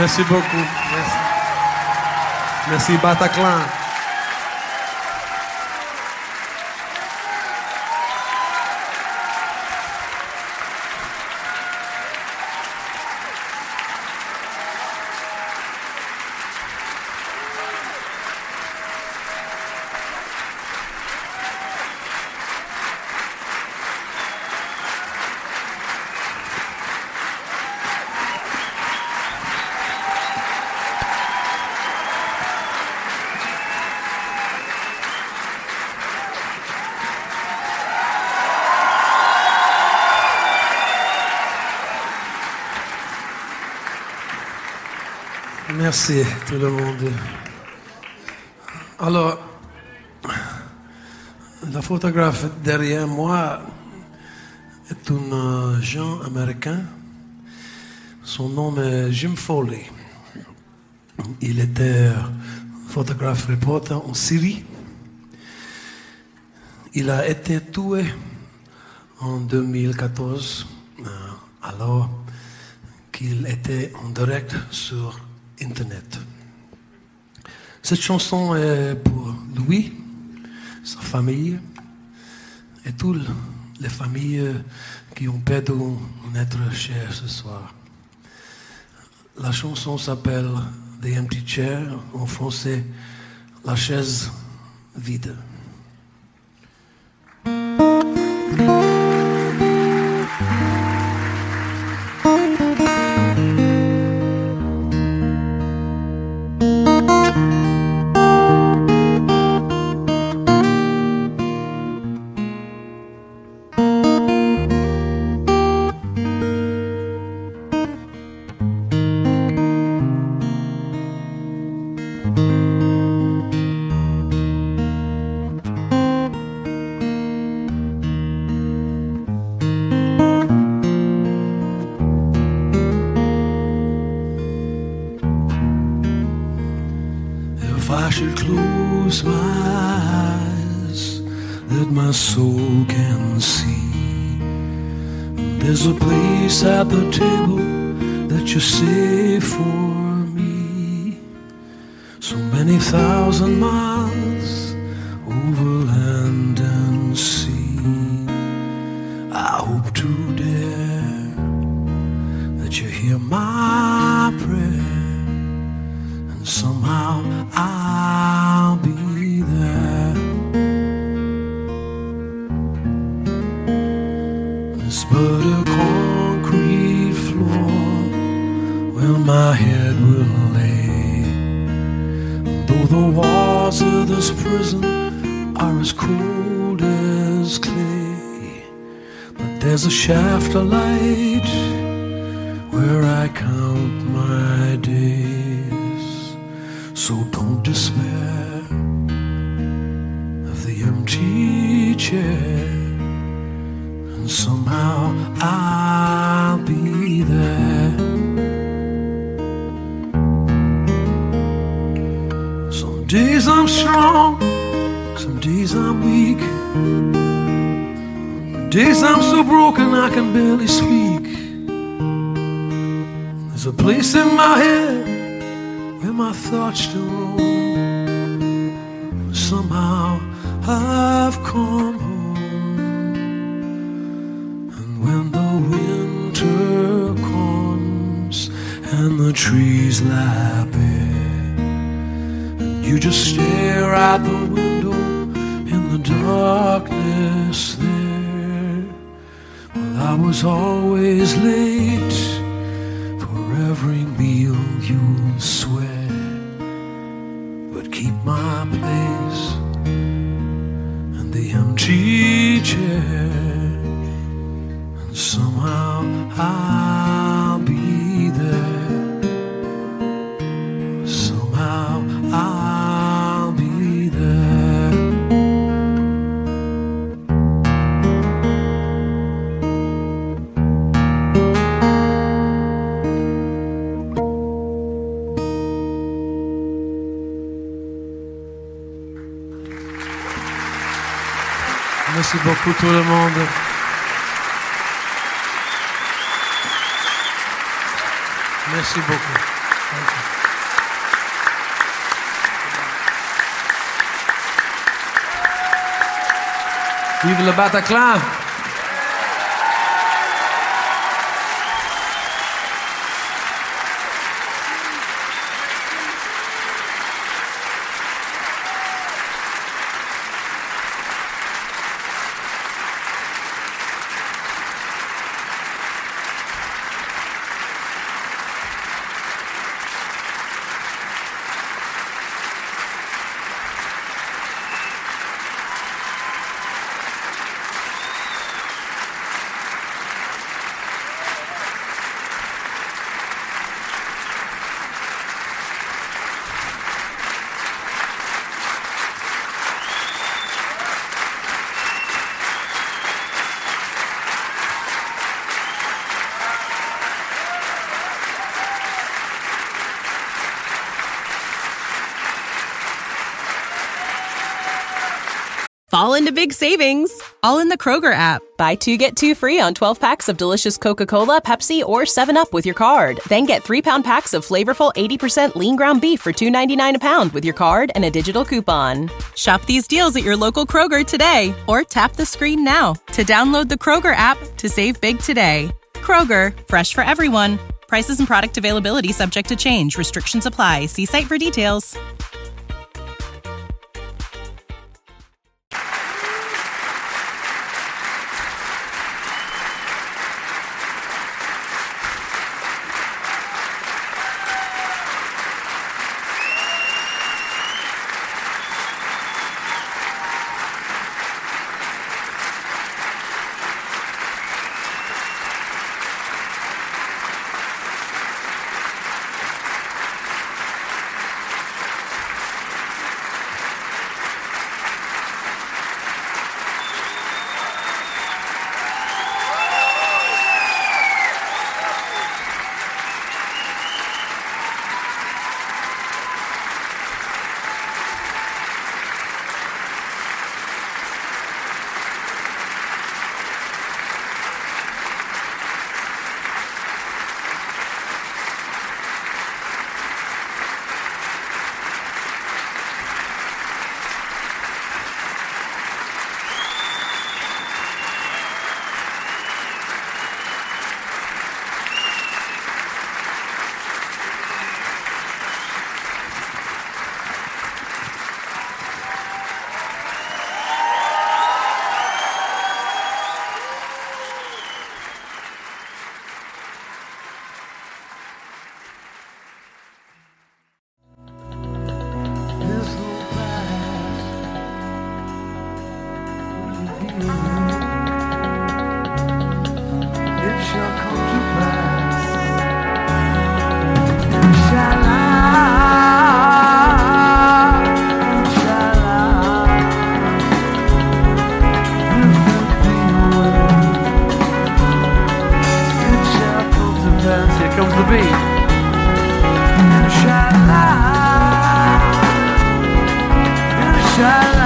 Merci beaucoup. Merci. Merci Bataclan. Merci tout le monde. Alors, la photographe derrière moi est un jeune américain. Son nom est Jim Foley. Il était photographe reporter en Syrie. Il a été tué en 2014, alors qu'il était en direct sur Internet. Cette chanson est pour lui, sa famille et toutes les familles qui ont perdu un être cher ce soir. La chanson s'appelle The Empty Chair, en français, la chaise vide. I should close my eyes that my soul can see. There's a place at the table that you save for me. So many thousand miles over land and sea. I hope today that you hear my prayer, and somehow I'll be there. It's but a concrete floor where my head will lay. Though the walls of this prison are as cold as clay, but there's a shaft of light where I count my days. So don't despair of the empty chair, and somehow I'll be there. Some days I'm strong, some days I'm weak. Days I'm so broken I can barely speak. There's a place in my head where my thoughts still roam. Somehow I've come home. And when the winter comes and the trees lie bare, and you just stare out the window in the darkness there, well, I was always late for every meal you'll swear. But keep my place in the empty chair, and somehow I'll be there. Somehow I'll be there. Merci beaucoup tout le monde. Merci beaucoup. Vive le Bataclan! Fall into big savings, all in the Kroger app. Buy 2, get 2 free on 12 packs of delicious Coca-Cola, Pepsi, or 7-Up with your card. Then get 3-pound packs of flavorful 80% lean ground beef for $2.99 a pound with your card and a digital coupon. Shop these deals at your local Kroger today, or tap the screen now to download the Kroger app to save big today. Kroger, fresh for everyone. Prices and product availability subject to change. Restrictions apply. See site for details. Inshallah, inshallah.